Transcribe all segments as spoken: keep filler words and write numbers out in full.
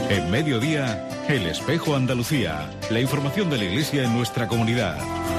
En Mediodía, El Espejo Andalucía. La información de la Iglesia en nuestra comunidad.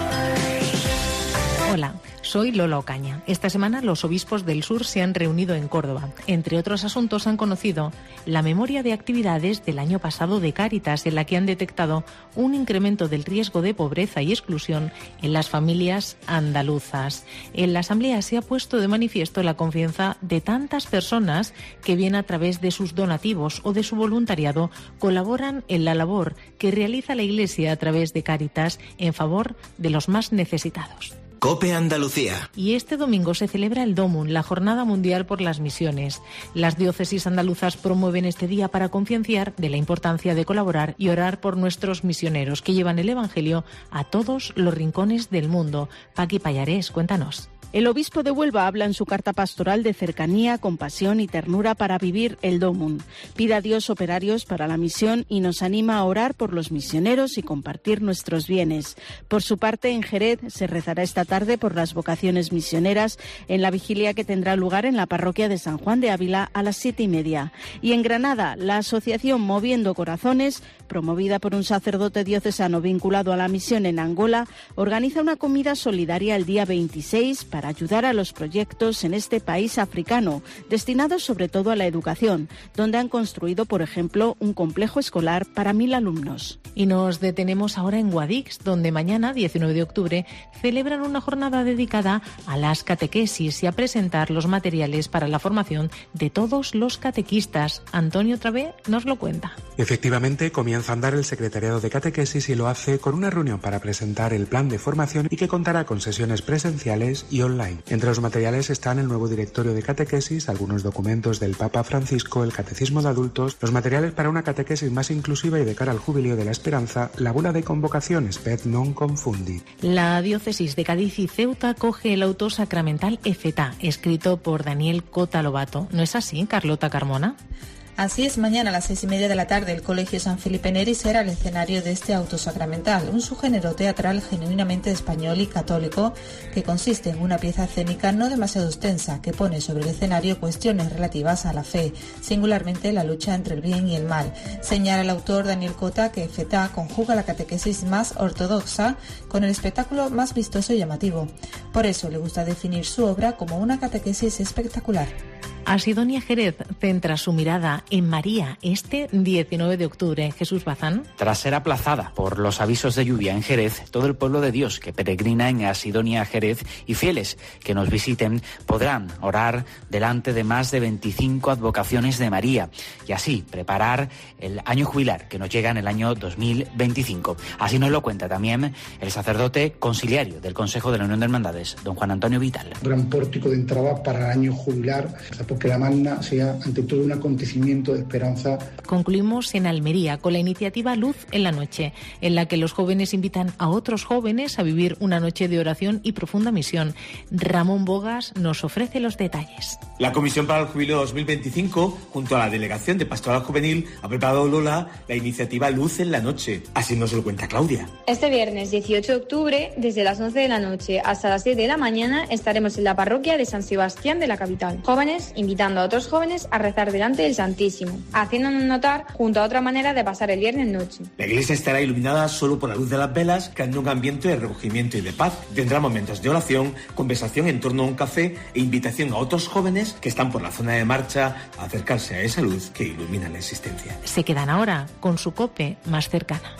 Hola, soy Lola Ocaña. Esta semana los obispos del sur se han reunido en Córdoba. Entre otros asuntos han conocido la memoria de actividades del año pasado de Cáritas, en la que han detectado un incremento del riesgo de pobreza y exclusión en las familias andaluzas. En la asamblea se ha puesto de manifiesto la confianza de tantas personas que bien a través de sus donativos o de su voluntariado colaboran en la labor que realiza la Iglesia a través de Cáritas en favor de los más necesitados. COPE Andalucía. Y este domingo se celebra el DOMUN, la Jornada Mundial por las Misiones. Las diócesis andaluzas promueven este día para concienciar de la importancia de colaborar y orar por nuestros misioneros que llevan el Evangelio a todos los rincones del mundo. Paqui Pallarés, cuéntanos. El obispo de Huelva habla en su carta pastoral de cercanía, compasión y ternura para vivir el DOMUN. Pide a Dios operarios para la misión y nos anima a orar por los misioneros y compartir nuestros bienes. Por su parte, en Jerez se rezará esta tarde por las vocaciones misioneras en la vigilia que tendrá lugar en la parroquia de San Juan de Ávila a las siete y media. Y en Granada, la asociación Moviendo Corazones, promovida por un sacerdote diocesano vinculado a la misión en Angola, organiza una comida solidaria el día veintiséis para para ayudar a los proyectos en este país africano, destinados sobre todo a la educación, donde han construido, por ejemplo, un complejo escolar para mil alumnos. Y nos detenemos ahora en Guadix, donde mañana, diecinueve de octubre, celebran una jornada dedicada a las catequesis y a presentar los materiales para la formación de todos los catequistas. Antonio Travé nos lo cuenta. Efectivamente, comienza a andar el secretariado de catequesis y lo hace con una reunión para presentar el plan de formación y que contará con sesiones presenciales y online. Entre los materiales están el nuevo directorio de catequesis, algunos documentos del Papa Francisco, el catecismo de adultos, los materiales para una catequesis más inclusiva y de cara al jubileo de la esperanza, la bula de convocaciones, Spes non confundi. La diócesis de Cádiz y Ceuta coge el auto sacramental Efetá, escrito por Daniel Cota Lobato. ¿No es así, Carlota Carmona? Así es, mañana a las seis y media de la tarde el Colegio San Felipe Neri será el escenario de este auto sacramental, un subgénero teatral genuinamente español y católico que consiste en una pieza escénica no demasiado extensa que pone sobre el escenario cuestiones relativas a la fe, singularmente la lucha entre el bien y el mal. Señala el autor Daniel Cota que Efetá conjuga la catequesis más ortodoxa con el espectáculo más vistoso y llamativo. Por eso le gusta definir su obra como una catequesis espectacular. Asidonia Jerez centra su mirada en María este diecinueve de octubre. Jesús Bazán. Tras ser aplazada por los avisos de lluvia en Jerez, todo el pueblo de Dios que peregrina en Asidonia Jerez y fieles que nos visiten podrán orar delante de más de veinticinco advocaciones de María y así preparar el año jubilar que nos llega en el año dos mil veinticinco. Así nos lo cuenta también el sacerdote conciliario del Consejo de la Unión de Hermandades, don Juan Antonio Vital. Un gran pórtico de entrada para el año jubilar, porque la magna sea ante todo un acontecimiento de esperanza. Concluimos en Almería con la iniciativa Luz en la Noche, en la que los jóvenes invitan a otros jóvenes a vivir una noche de oración y profunda misión. Ramón Bogas nos ofrece los detalles. La Comisión para el Jubileo dos mil veinticinco, junto a la Delegación de Pastoral Juvenil, ha preparado, Lola, la iniciativa Luz en la Noche. Así nos lo cuenta Claudia. Este viernes dieciocho de octubre, desde las once de la noche hasta las siete de la mañana, estaremos en la parroquia de San Sebastián de la capital. Jóvenes invitando a otros jóvenes a rezar delante del Santísimo, haciéndonos notar junto a otra manera de pasar el viernes noche. La iglesia estará iluminada solo por la luz de las velas, creando un ambiente de recogimiento y de paz. Tendrá momentos de oración, conversación en torno a un café e invitación a otros jóvenes que están por la zona de marcha a acercarse a esa luz que ilumina la existencia. Se quedan ahora con su COPE más cercana.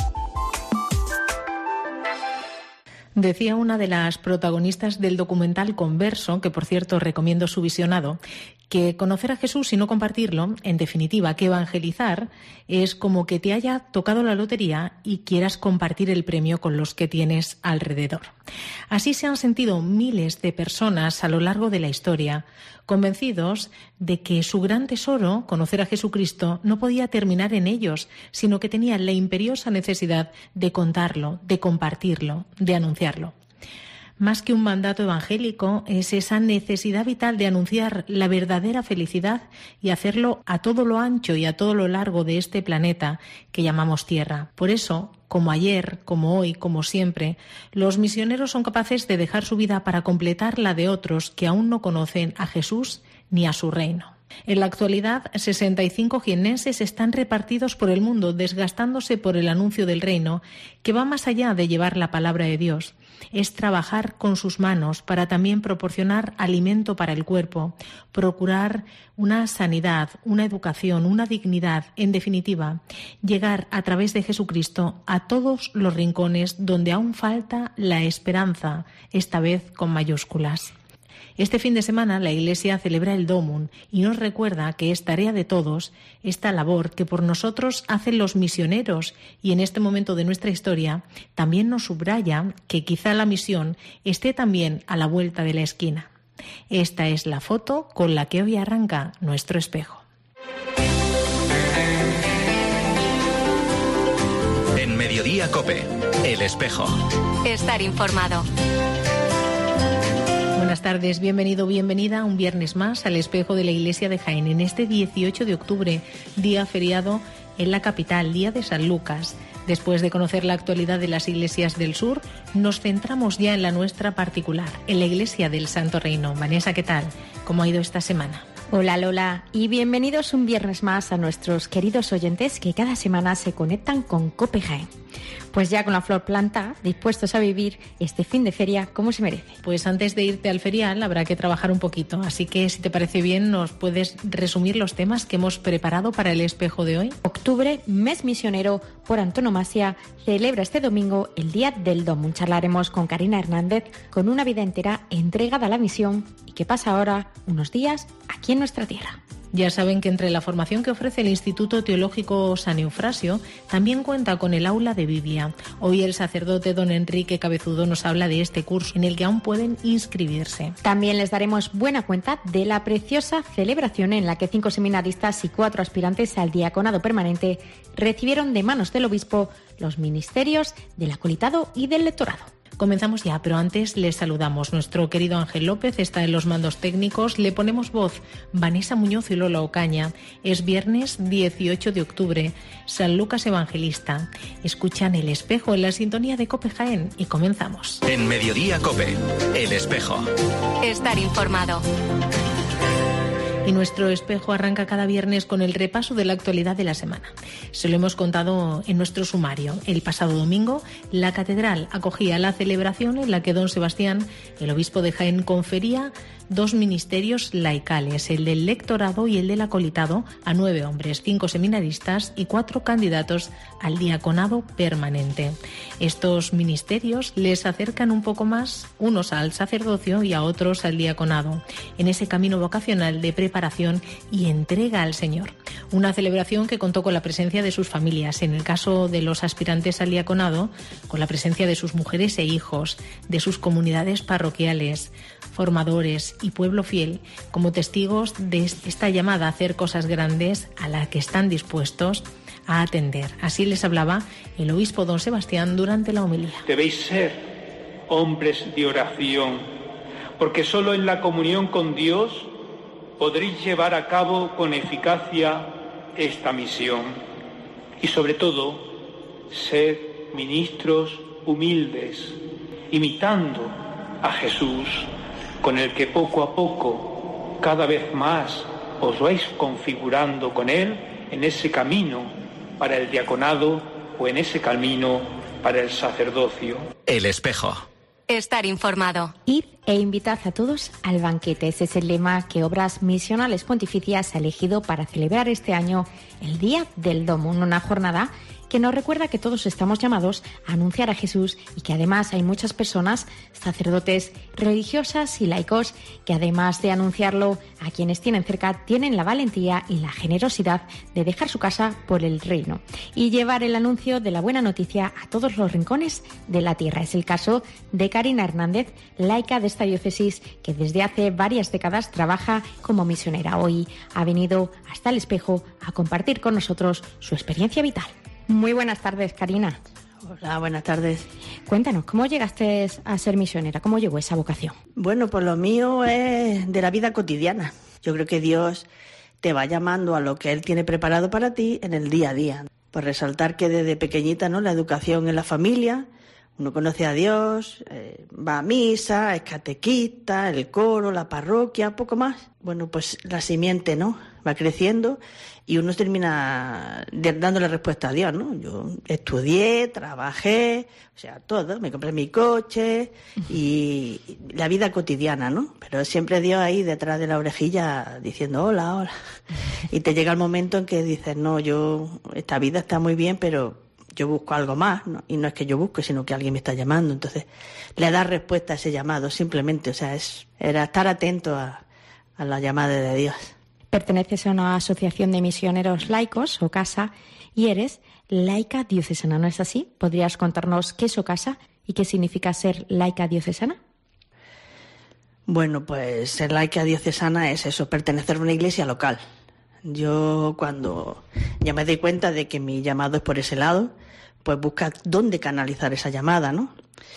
Decía una de las protagonistas del documental Converso, que por cierto recomiendo su visionado, que conocer a Jesús y no compartirlo, en definitiva, que evangelizar es como que te haya tocado la lotería y quieras compartir el premio con los que tienes alrededor. Así se han sentido miles de personas a lo largo de la historia, convencidos de que su gran tesoro, conocer a Jesucristo, no podía terminar en ellos, sino que tenían la imperiosa necesidad de contarlo, de compartirlo, de anunciarlo. Más que un mandato evangélico, es esa necesidad vital de anunciar la verdadera felicidad y hacerlo a todo lo ancho y a todo lo largo de este planeta que llamamos Tierra. Por eso, como ayer, como hoy, como siempre, los misioneros son capaces de dejar su vida para completar la de otros que aún no conocen a Jesús ni a su reino. En la actualidad, sesenta y cinco jiennenses están repartidos por el mundo, desgastándose por el anuncio del reino, que va más allá de llevar la palabra de Dios. Es trabajar con sus manos para también proporcionar alimento para el cuerpo, procurar una sanidad, una educación, una dignidad, en definitiva, llegar a través de Jesucristo a todos los rincones donde aún falta la esperanza, esta vez con mayúsculas. Este fin de semana la Iglesia celebra el Domum y nos recuerda que es tarea de todos esta labor que por nosotros hacen los misioneros, y en este momento de nuestra historia también nos subraya que quizá la misión esté también a la vuelta de la esquina. Esta es la foto con la que hoy arranca nuestro espejo. En Mediodía COPE, El Espejo. Estar informado. Buenas tardes, bienvenido, bienvenida un viernes más al Espejo de la Iglesia de Jaén, en este dieciocho de octubre, día feriado en la capital, día de San Lucas. Después de conocer la actualidad de las iglesias del sur, nos centramos ya en la nuestra particular, en la Iglesia del Santo Reino. Vanessa, ¿qué tal? ¿Cómo ha ido esta semana? Hola Lola, y bienvenidos un viernes más a nuestros queridos oyentes que cada semana se conectan con COPE Jaén. Pues ya con la flor planta, dispuestos a vivir este fin de feria como se merece. Pues antes de irte al ferial habrá que trabajar un poquito, así que si te parece bien nos puedes resumir los temas que hemos preparado para el espejo de hoy. Octubre, mes misionero por antonomasia, celebra este domingo el Día del Domum. Charlaremos con Karina Hernández con una vida entera entregada a la misión y que pasa ahora unos días aquí en nuestra tierra. Ya saben que entre la formación que ofrece el Instituto Teológico San Eufrasio también cuenta con el aula de Biblia. Hoy el sacerdote don Enrique Cabezudo nos habla de este curso en el que aún pueden inscribirse. También les daremos buena cuenta de la preciosa celebración en la que cinco seminaristas y cuatro aspirantes al diaconado permanente recibieron de manos del obispo los ministerios del acolitado y del lectorado. Comenzamos ya, pero antes les saludamos. Nuestro querido Ángel López está en los mandos técnicos. Le ponemos voz Vanessa Muñoz y Lola Ocaña. Es viernes dieciocho de octubre, San Lucas Evangelista. Escuchan El Espejo en la sintonía de COPE Jaén y comenzamos. En Mediodía COPE, El Espejo. Estar informado. Y nuestro espejo arranca cada viernes con el repaso de la actualidad de la semana. Se lo hemos contado en nuestro sumario. El pasado domingo, la catedral acogía la celebración en la que don Sebastián, el obispo de Jaén, confería dos ministerios laicales, el del lectorado y el del acolitado, a nueve hombres, cinco seminaristas y cuatro candidatos al diaconado permanente. Estos ministerios les acercan un poco más, unos al sacerdocio y a otros al diaconado, en ese camino vocacional de preparación y entrega al Señor. Una celebración que contó con la presencia de sus familias, en el caso de los aspirantes al diaconado, con la presencia de sus mujeres e hijos, de sus comunidades parroquiales, formadores y pueblo fiel, como testigos de esta llamada a hacer cosas grandes a la que están dispuestos a atender. Así les hablaba el obispo don Sebastián durante la homilía. Debéis ser hombres de oración, porque solo en la comunión con Dios podréis llevar a cabo con eficacia esta misión. Y sobre todo, ser ministros humildes, imitando a Jesús, con el que poco a poco, cada vez más, os vais configurando con Él en ese camino para el diaconado o en ese camino para el sacerdocio. El Espejo. Estar informado. Id e invitad a todos al banquete. Ese es el lema que Obras Misionales Pontificias ha elegido para celebrar este año el Día del Domum, una jornada que nos recuerda que todos estamos llamados a anunciar a Jesús y que además hay muchas personas, sacerdotes, religiosas y laicos, que además de anunciarlo a quienes tienen cerca, tienen la valentía y la generosidad de dejar su casa por el reino y llevar el anuncio de la buena noticia a todos los rincones de la tierra. Es el caso de Karina Hernández, laica de esta diócesis, que desde hace varias décadas trabaja como misionera. Hoy ha venido hasta el Espejo a compartir con nosotros su experiencia vital. Muy buenas tardes, Karina. Hola, buenas tardes. Cuéntanos, ¿cómo llegaste a ser misionera? ¿Cómo llegó esa vocación? Bueno, pues lo mío es de la vida cotidiana. Yo creo que Dios te va llamando a lo que Él tiene preparado para ti en el día a día. Por resaltar que desde pequeñita, ¿no?, la educación en la familia, Uno conoce a Dios, eh, va a misa, es catequista, el coro, la parroquia, poco más. Bueno, pues la simiente, ¿no? Va creciendo y uno termina dándole respuesta a Dios, ¿no? Yo estudié, trabajé, o sea, todo, me compré mi coche y la vida cotidiana, ¿no? Pero siempre Dios ahí detrás de la orejilla diciendo hola, hola. Y te llega el momento en que dices, no, yo, esta vida está muy bien, pero yo busco algo más, ¿no? Y no es que yo busque, sino que alguien me está llamando. Entonces, le das respuesta a ese llamado, simplemente, o sea, es era estar atento a, a la llamada de Dios. Perteneces a una asociación de misioneros laicos, OCASA, y eres laica diocesana, ¿no es así? ¿Podrías contarnos qué es OCASA y qué significa ser laica diocesana? Bueno, pues ser laica diocesana es eso, pertenecer a una iglesia local. Yo cuando ya me di cuenta de que mi llamado es por ese lado, pues busca dónde canalizar esa llamada, ¿no?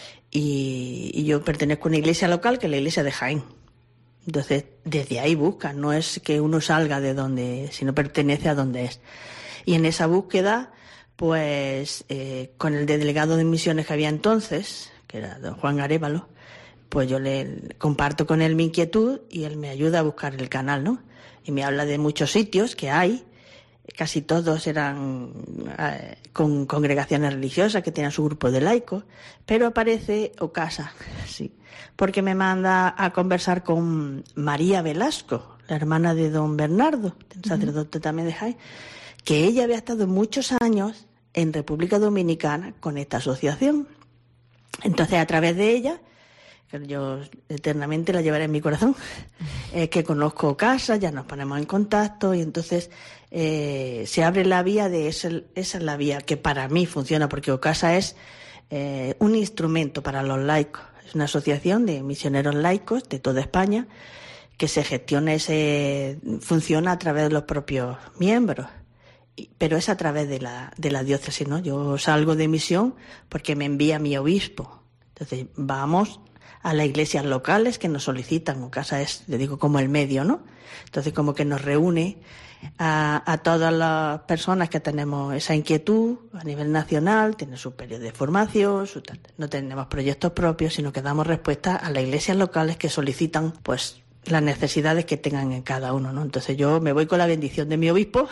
Y, y yo pertenezco a una iglesia local que es la iglesia de Jaén. Entonces, desde ahí busca, no es que uno salga de donde, sino pertenece a donde es. Y en esa búsqueda, pues eh, con el delegado de misiones que había entonces, que era don Juan Arévalo, pues yo le comparto con él mi inquietud y él me ayuda a buscar el canal, ¿no? Y me habla de muchos sitios que hay, casi todos eran eh, con congregaciones religiosas que tenían su grupo de laicos, pero aparece OCASA, sí, porque me manda a conversar con María Velasco, la hermana de don Bernardo, sacerdote uh-huh. también de Jaén, que ella había estado muchos años en República Dominicana con esta asociación. Entonces, a través de ella, que yo eternamente la llevaré en mi corazón, es que conozco OCASA, ya nos ponemos en contacto y entonces eh, se abre la vía de esa, esa es la vía que para mí funciona, porque OCASA es eh, un instrumento para los laicos, es una asociación de misioneros laicos de toda España que se gestiona, ese funciona a través de los propios miembros, pero es a través de la, de la diócesis, ¿no? Yo salgo de misión porque me envía mi obispo, entonces vamos a las iglesias locales que nos solicitan, OCASA es, le digo, como el medio, ¿no? Entonces como que nos reúne a, a todas las personas que tenemos esa inquietud a nivel nacional, tiene su periodo de formación, su, no tenemos proyectos propios, sino que damos respuesta a las iglesias locales que solicitan, pues, las necesidades que tengan en cada uno, ¿no? Entonces yo me voy con la bendición de mi obispo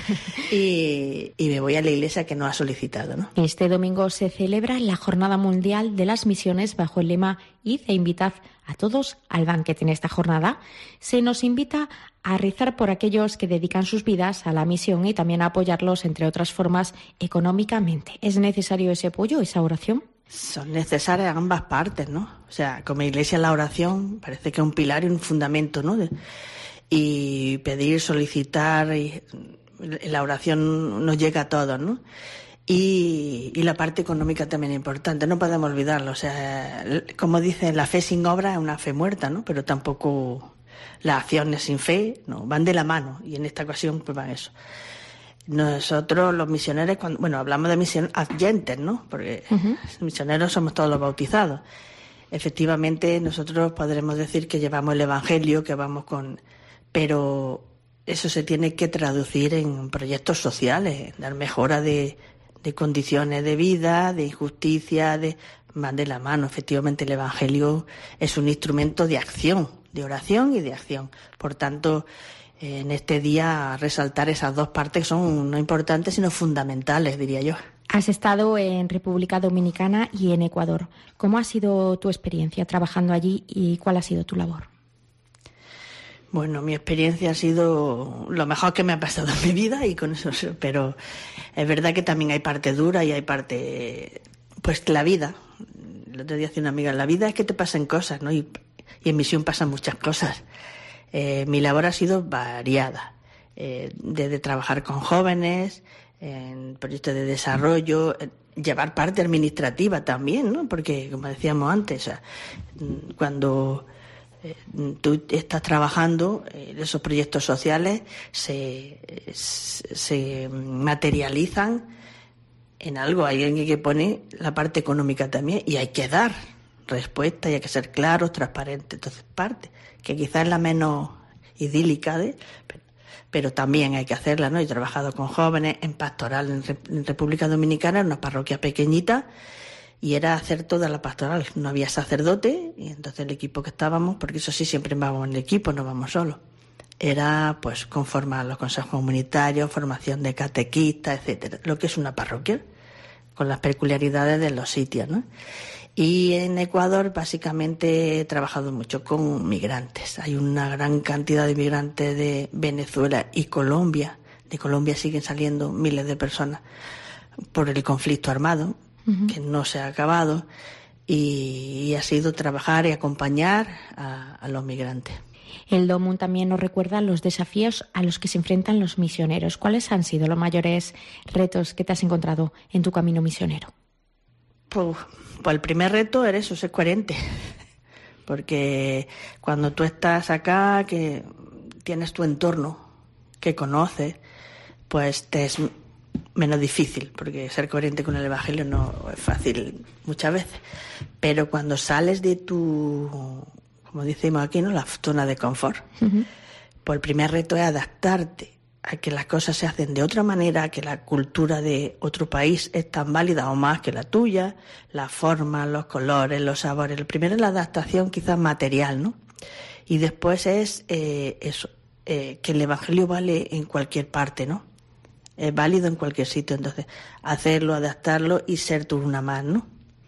y, y me voy a la iglesia que nos ha solicitado, ¿no? Este domingo se celebra la Jornada Mundial de las Misiones bajo el lema Id e invitad a todos al banquete. En esta jornada se nos invita a rezar por aquellos que dedican sus vidas a la misión y también a apoyarlos, entre otras formas, económicamente. ¿Es necesario ese apoyo, esa oración? Son necesarias ambas partes, ¿no? O sea, como iglesia la oración parece que es un pilar y un fundamento, ¿no? Y pedir, solicitar, y la oración nos llega a todos, ¿no? Y, y la parte económica también es importante, no podemos olvidarlo. O sea, como dicen, la fe sin obra es una fe muerta, ¿no? Pero tampoco las acciones sin fe, no, van de la mano, y en esta ocasión pues van eso. Nosotros, los misioneros, cuando, bueno, hablamos de misioneros adyentes, ¿no? Porque uh-huh. misioneros somos todos los bautizados. Efectivamente, nosotros podremos decir que llevamos el Evangelio, que vamos con... Pero eso se tiene que traducir en proyectos sociales, en dar mejora de, de condiciones de vida, de injusticia, de... Van de la mano. Efectivamente, el Evangelio es un instrumento de acción, de oración y de acción. Por tanto, en este día resaltar esas dos partes son no importantes, sino fundamentales, diría yo. Has estado en República Dominicana y en Ecuador. ¿Cómo ha sido tu experiencia trabajando allí y cuál ha sido tu labor? Bueno, mi experiencia ha sido lo mejor que me ha pasado en mi vida y con eso, pero es verdad que también hay parte dura y hay parte, pues la vida. El otro día decía una amiga, la vida es que te pasan cosas, ¿no? Y, y en misión pasan muchas cosas. Eh, mi labor ha sido variada, eh, desde trabajar con jóvenes, en proyectos de desarrollo, eh, llevar parte administrativa también, ¿no? Porque, como decíamos antes, o sea, cuando eh, tú estás trabajando, eh, esos proyectos sociales se, se materializan en algo. Hay alguien que pone la parte económica también y hay que dar respuesta y hay que ser claros, transparentes. Entonces, parte que quizás es la menos idílica, de, pero, pero también hay que hacerla, ¿no? He trabajado con jóvenes en pastoral en, Re, en República Dominicana, en una parroquia pequeñita, y era hacer toda la pastoral. No había sacerdote, y entonces el equipo que estábamos, porque eso sí, siempre vamos en el equipo, no vamos solos, era pues conformar los consejos comunitarios, formación de catequistas, etcétera, lo que es una parroquia, con las peculiaridades de los sitios, ¿no? Y en Ecuador básicamente he trabajado mucho con migrantes. Hay una gran cantidad de migrantes de Venezuela y Colombia. De Colombia siguen saliendo miles de personas por el conflicto armado, uh-huh. que no se ha acabado, y, y ha sido trabajar y acompañar a, a los migrantes. El DOMUN también nos recuerda los desafíos a los que se enfrentan los misioneros. ¿Cuáles han sido los mayores retos que te has encontrado en tu camino misionero? Pues, pues el primer reto era eso, ser coherente. Porque cuando tú estás acá, que tienes tu entorno, que conoces, pues te es menos difícil, porque ser coherente con el Evangelio no es fácil muchas veces. Pero cuando sales de tu, como decimos aquí, ¿no?, la zona de confort, uh-huh. pues el primer reto es adaptarte a que las cosas se hacen de otra manera, que la cultura de otro país es tan válida o más que la tuya, la forma, los colores, los sabores. El primero es la adaptación quizás material, ¿no? Y después es eh, eso, eh, que el Evangelio vale en cualquier parte, ¿no? Es válido en cualquier sitio, entonces hacerlo, adaptarlo y ser tú una más, ¿no?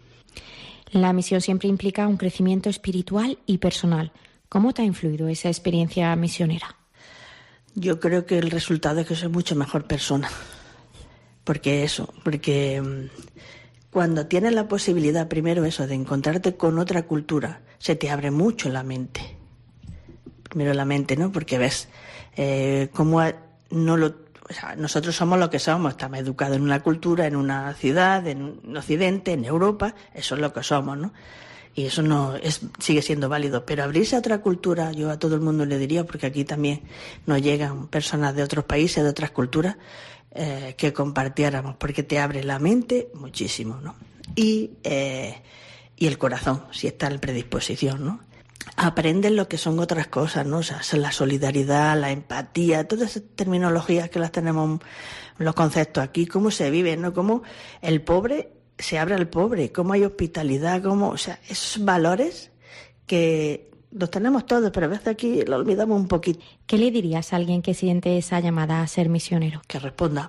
La misión siempre implica un crecimiento espiritual y personal. ¿Cómo te ha influido esa experiencia misionera? Yo creo que el resultado es que soy mucho mejor persona. Porque eso, porque cuando tienes la posibilidad, primero eso, de encontrarte con otra cultura, se te abre mucho la mente. Primero la mente, ¿no? Porque ves eh, cómo no lo... O sea, nosotros somos lo que somos, estamos educados en una cultura, en una ciudad, en Occidente, en Europa, eso es lo que somos, ¿no? Y eso no es, sigue siendo válido. Pero abrirse a otra cultura, yo a todo el mundo le diría, porque aquí también nos llegan personas de otros países, de otras culturas, eh, que compartiéramos, porque te abre la mente muchísimo, ¿no? Y, eh, y el corazón, si está en predisposición, ¿no? Aprendes lo que son otras cosas, ¿no? O sea, la solidaridad, la empatía, todas esas terminologías que las tenemos, los conceptos aquí, cómo se vive, ¿no? Cómo el pobre se abre al pobre, cómo hay hospitalidad, cómo, o sea, esos valores que los tenemos todos, pero a veces aquí lo olvidamos un poquito. ¿Qué le dirías a alguien que siente esa llamada a ser misionero? Que responda,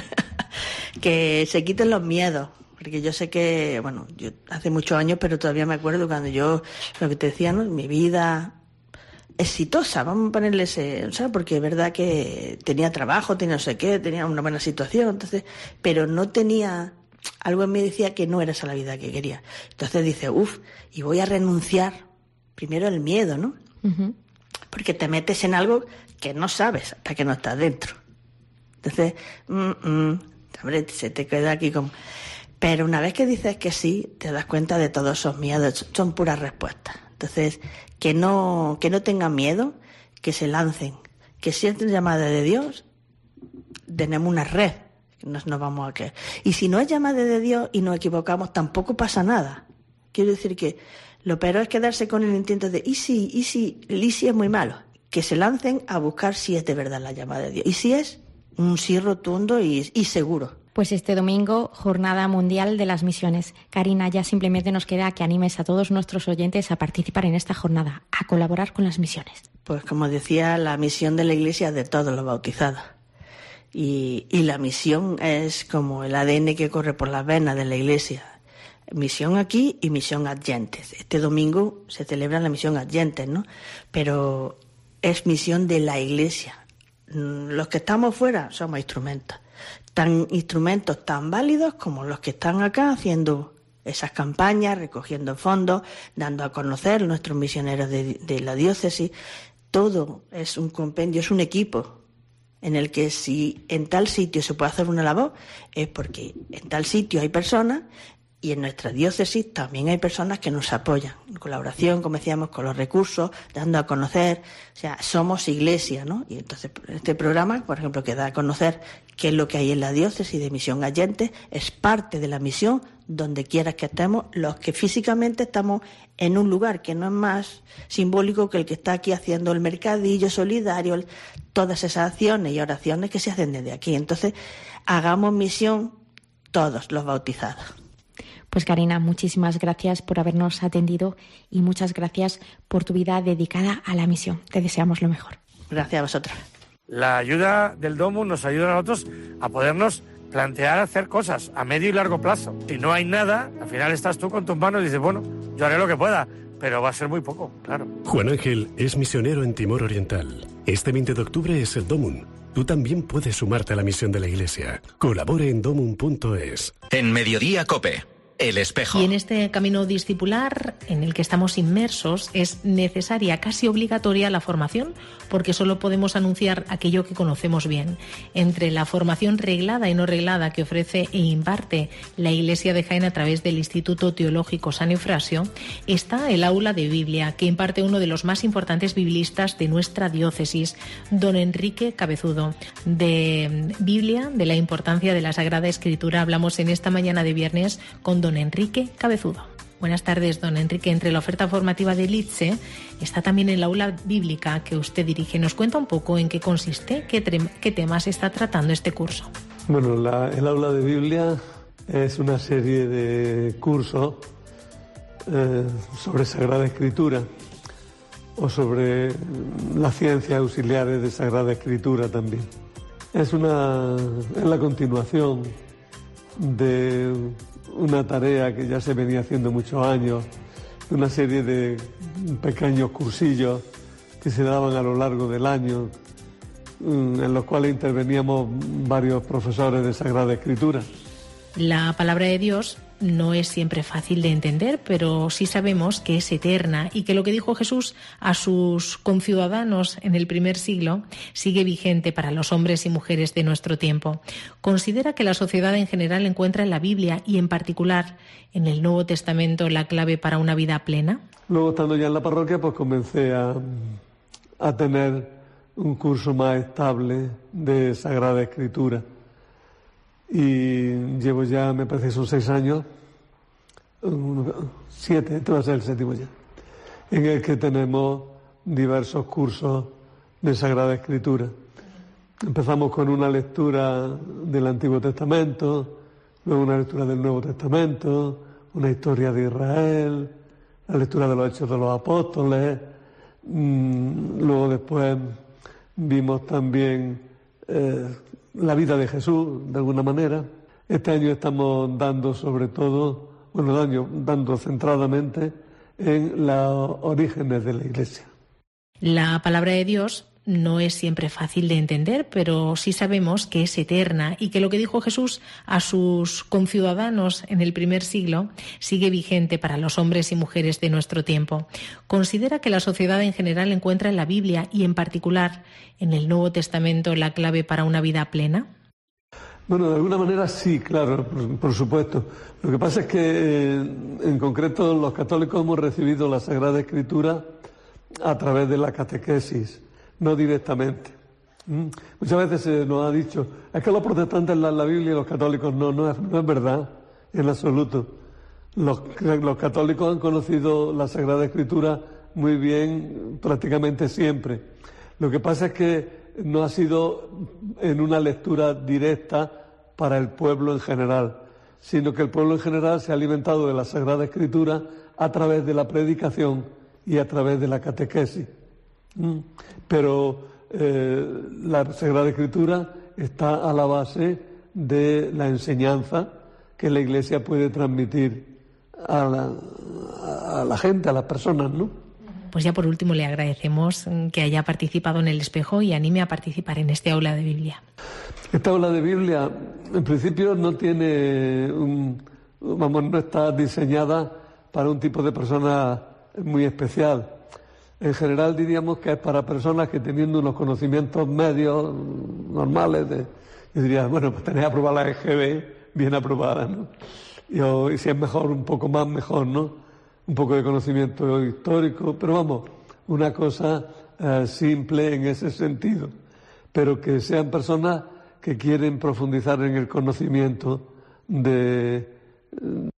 que se quiten los miedos. Porque yo sé que, bueno, yo hace muchos años, pero todavía me acuerdo cuando yo, lo que te decía, ¿no? Mi vida exitosa, vamos a ponerle ese, o sea, porque es verdad que tenía trabajo, tenía no sé qué, tenía una buena situación, entonces, pero no tenía, algo en mí decía que no era esa la vida que quería. Entonces dice, uff, y voy a renunciar, primero el miedo, ¿no? Uh-huh. Porque te metes en algo que no sabes hasta que no estás dentro. Entonces, mm, mm, hombre, se te queda aquí como... Pero una vez que dices que sí, te das cuenta de todos esos miedos, son puras respuestas. Entonces, que no, que no tengan miedo, que se lancen, que sienten llamada de Dios, tenemos una red, nos, nos vamos a creer. Y si no es llamada de Dios y nos equivocamos, tampoco pasa nada. Quiero decir que lo peor es quedarse con el intento de, ¿y si, y si, el y si es muy malo? Que se lancen a buscar si es de verdad la llamada de Dios. Y si es un sí rotundo y, y seguro. Pues este domingo, Jornada Mundial de las Misiones. Karina, ya simplemente nos queda que animes a todos nuestros oyentes a participar en esta jornada, a colaborar con las misiones. Pues como decía, la misión de la Iglesia es de todos los bautizados. Y, y la misión es como el A D N que corre por las venas de la Iglesia. Misión aquí y misión adyentes. Este domingo se celebra la misión adyentes, ¿no? Pero es misión de la Iglesia. Los que estamos fuera somos instrumentos. Tan instrumentos tan válidos como los que están acá haciendo esas campañas, recogiendo fondos, dando a conocer nuestros misioneros de, de la diócesis. Todo es un compendio, es un equipo en el que si en tal sitio se puede hacer una labor es porque en tal sitio hay personas y en nuestra diócesis también hay personas que nos apoyan en colaboración, como decíamos, con los recursos, dando a conocer, o sea, somos iglesia, ¿no? Y entonces este programa, por ejemplo, que da a conocer qué es lo que hay en la diócesis de Misión Allende, es parte de la misión donde quiera que estemos, los que físicamente estamos en un lugar que no es más simbólico que el que está aquí haciendo el mercadillo solidario, el, todas esas acciones y oraciones que se hacen desde aquí. Entonces, hagamos misión todos los bautizados. Pues Karina, muchísimas gracias por habernos atendido y muchas gracias por tu vida dedicada a la misión. Te deseamos lo mejor. Gracias a vosotros. La ayuda del Domus nos ayuda a nosotros a podernos plantear hacer cosas a medio y largo plazo. Si no hay nada, al final estás tú con tus manos y dices, bueno, yo haré lo que pueda, pero va a ser muy poco, claro. Juan Ángel es misionero en Timor Oriental. Este veinte de octubre es el Domum. Tú también puedes sumarte a la misión de la Iglesia. Colabore en domum punto es. En Mediodía COPE. El espejo. Y en este camino discipular en el que estamos inmersos es necesaria, casi obligatoria, la formación, porque solo podemos anunciar aquello que conocemos bien. Entre la formación reglada y no reglada que ofrece e imparte la Iglesia de Jaén a través del Instituto Teológico San Eufrasio, está el aula de Biblia, que imparte uno de los más importantes biblistas de nuestra diócesis, don Enrique Cabezudo. De Biblia, de la importancia de la Sagrada Escritura, hablamos en esta mañana de viernes con don don Enrique Cabezudo. Buenas tardes, don Enrique. Entre la oferta formativa de Litze está también el aula bíblica que usted dirige. ¿Nos cuenta un poco en qué consiste, qué, qué temas está tratando este curso? Bueno, la, el aula de Biblia es una serie de cursos eh, sobre Sagrada Escritura o sobre las ciencias auxiliares de Sagrada Escritura también. Es, una, es la continuación de una tarea que ya se venía haciendo muchos años, una serie de pequeños cursillos que se daban a lo largo del año, en los cuales interveníamos varios profesores de Sagrada Escritura. La palabra de Dios no es siempre fácil de entender, pero sí sabemos que es eterna y que lo que dijo Jesús a sus conciudadanos en el primer siglo sigue vigente para los hombres y mujeres de nuestro tiempo. ¿Considera que la sociedad en general encuentra en la Biblia y en particular en el Nuevo Testamento la clave para una vida plena? Luego, estando ya en la parroquia, pues comencé a, a tener un curso más estable de Sagrada Escritura. Y llevo ya, me parece que son seis años, siete, este va a ser el séptimo ya, en el que tenemos diversos cursos de Sagrada Escritura. Empezamos con una lectura del Antiguo Testamento, luego una lectura del Nuevo Testamento, una historia de Israel, la lectura de los Hechos de los Apóstoles, luego después vimos también eh, la vida de Jesús, de alguna manera. Este año estamos dando sobre todo, bueno, dando, dando centradamente en los orígenes de la Iglesia. La palabra de Dios no es siempre fácil de entender, pero sí sabemos que es eterna y que lo que dijo Jesús a sus conciudadanos en el primer siglo sigue vigente para los hombres y mujeres de nuestro tiempo. ¿Considera que la sociedad en general encuentra en la Biblia y en particular en el Nuevo Testamento la clave para una vida plena? Bueno, de alguna manera sí, claro, por, por supuesto. Lo que pasa es que eh, en concreto los católicos hemos recibido la Sagrada Escritura a través de la catequesis, no directamente. ¿Mm? Muchas veces se nos ha dicho, es que los protestantes leen la Biblia y los católicos no, no es, no es verdad, en absoluto. Los, los católicos han conocido la Sagrada Escritura muy bien prácticamente siempre. Lo que pasa es que no ha sido en una lectura directa para el pueblo en general, sino que el pueblo en general se ha alimentado de la Sagrada Escritura a través de la predicación y a través de la catequesis. Pero eh, la Sagrada Escritura está a la base de la enseñanza que la Iglesia puede transmitir a la, a la gente, a las personas, ¿no? Pues ya por último le agradecemos que haya participado en El Espejo y anime a participar en este aula de Biblia. Esta aula de Biblia, en principio, no tiene un, vamos, no está diseñada para un tipo de persona muy especial. En general diríamos que es para personas que teniendo unos conocimientos medios, normales, de, yo diría, bueno, pues tenéis aprobada la E G B, bien aprobada, ¿no? Y, o, y si es mejor, un poco más, mejor, ¿no? Un poco de conocimiento histórico, pero vamos, una cosa eh, simple en ese sentido, pero que sean personas que quieren profundizar en el conocimiento de... Eh,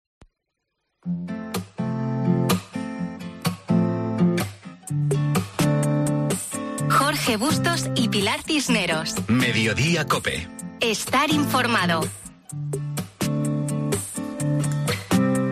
Jorge Bustos y Pilar Cisneros. Mediodía COPE. Estar informado.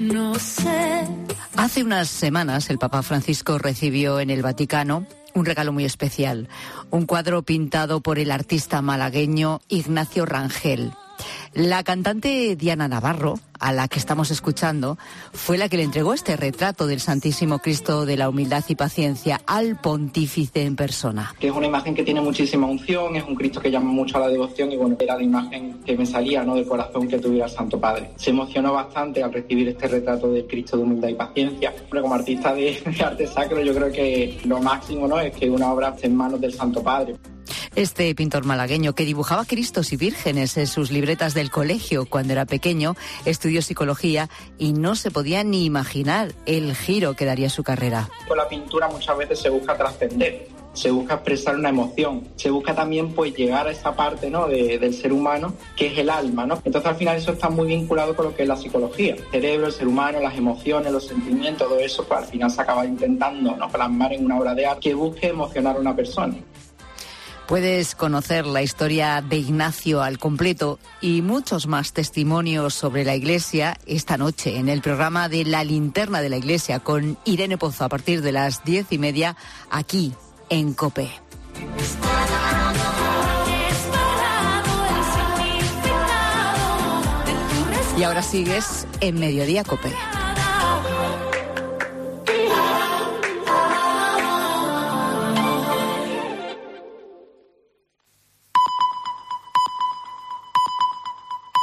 No sé. Hace unas semanas el Papa Francisco recibió en el Vaticano un regalo muy especial, un cuadro pintado por el artista malagueño Ignacio Rangel. La cantante Diana Navarro, a la que estamos escuchando, fue la que le entregó este retrato del Santísimo Cristo de la Humildad y Paciencia al pontífice en persona. Que es una imagen que tiene muchísima unción, es un Cristo que llama mucho a la devoción y bueno, era la imagen que me salía, ¿no?, del corazón que tuviera el Santo Padre. Se emocionó bastante al recibir este retrato del Cristo de Humildad y Paciencia. Pero como artista de, de arte sacro yo creo que lo máximo, ¿no?, es que una obra esté en manos del Santo Padre. Este pintor malagueño, que dibujaba cristos y vírgenes en sus libretas del colegio cuando era pequeño, estudió psicología y no se podía ni imaginar el giro que daría su carrera. Con la pintura muchas veces se busca trascender, se busca expresar una emoción, se busca también pues llegar a esa parte, ¿no?, de, del ser humano, que es el alma, ¿no? Entonces al final eso está muy vinculado con lo que es la psicología. El cerebro, el ser humano, las emociones, los sentimientos, todo eso pues al final se acaba intentando, ¿no?, plasmar en una obra de arte que busque emocionar a una persona. Puedes conocer la historia de Ignacio al completo y muchos más testimonios sobre la Iglesia esta noche en el programa de La Linterna de la Iglesia con Irene Pozo a partir de las diez y media aquí en COPE. Y ahora sigues en Mediodía COPE.